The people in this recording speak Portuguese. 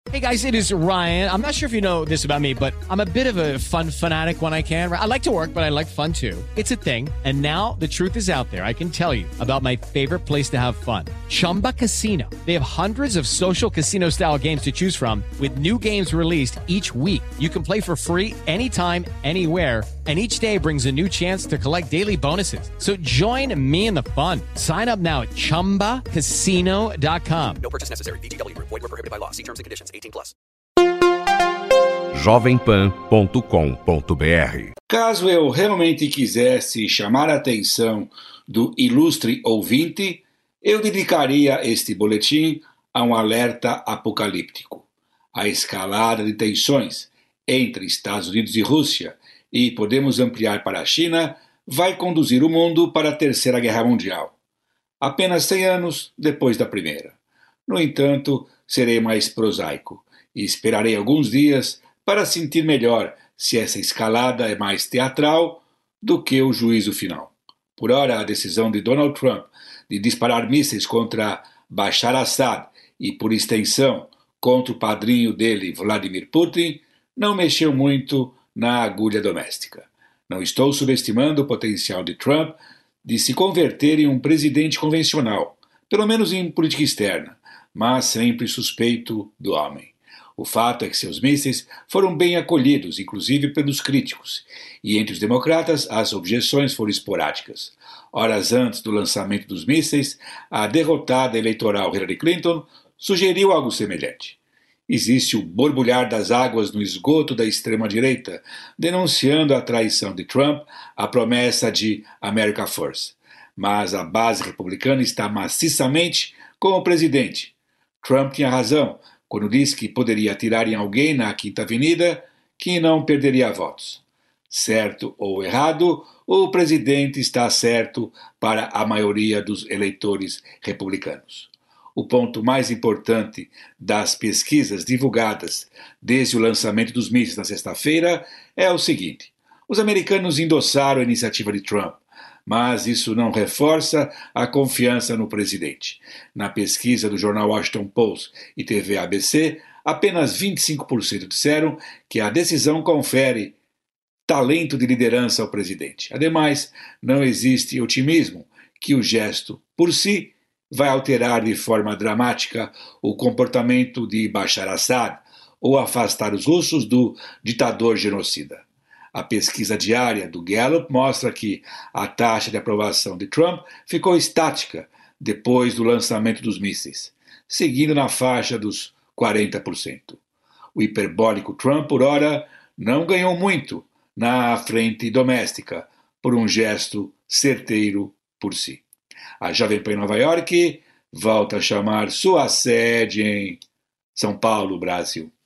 Hey guys, it is Ryan. I'm not sure if you know this about me, but I'm a bit of a fun fanatic when I can. I like to work, but I like fun too. It's a thing. And now the truth is out there. I can tell you about my favorite place to have fun. Chumba Casino. They have hundreds of social casino style games to choose from with new games released each week. You can play for free anytime, anywhere. And each day brings a new chance to collect daily bonuses. So join me in the fun. Sign up now at ChumbaCasino.com. No purchase necessary. VGW. Void where prohibited by law. See terms and conditions. 18+. jovempan.com.br. Caso eu realmente quisesse chamar a atenção do ilustre ouvinte, eu dedicaria este boletim a um alerta apocalíptico. A escalada de tensões entre Estados Unidos e Rússia, e podemos ampliar para a China, vai conduzir o mundo para a Terceira Guerra Mundial, apenas 100 anos depois da Primeira. No entanto, serei mais prosaico e esperarei alguns dias para sentir melhor se essa escalada é mais teatral do que o juízo final. Por ora, a decisão de Donald Trump de disparar mísseis contra Bashar Assad e, por extensão, contra o padrinho dele, Vladimir Putin, não mexeu muito na agulha doméstica. Não estou subestimando o potencial de Trump de se converter em um presidente convencional, pelo menos em política externa, mas sempre suspeito do homem. O fato é que seus mísseis foram bem acolhidos, inclusive pelos críticos, e entre os democratas as objeções foram esporádicas. Horas antes do lançamento dos mísseis, a derrotada eleitoral Hillary Clinton sugeriu algo semelhante. Existe o borbulhar das águas no esgoto da extrema-direita, denunciando a traição de Trump à promessa de America First. Mas a base republicana está maciçamente com o presidente. Trump tinha razão quando disse que poderia atirar em alguém na Quinta Avenida que não perderia votos. Certo ou errado, o presidente está certo para a maioria dos eleitores republicanos. O ponto mais importante das pesquisas divulgadas desde o lançamento dos mísseis na sexta-feira é o seguinte: os americanos endossaram a iniciativa de Trump, mas isso não reforça a confiança no presidente. Na pesquisa do jornal Washington Post e TV ABC, apenas 25% disseram que a decisão confere talento de liderança ao presidente. Ademais, não existe otimismo que o gesto, por si, vai alterar de forma dramática o comportamento de Bashar Assad ou afastar os russos do ditador genocida. A pesquisa diária do Gallup mostra que a taxa de aprovação de Trump ficou estática depois do lançamento dos mísseis, seguindo na faixa dos 40%. O hiperbólico Trump, por ora, não ganhou muito na frente doméstica por um gesto certeiro por si. A Jovem Pan em Nova York volta a chamar sua sede em São Paulo, Brasil.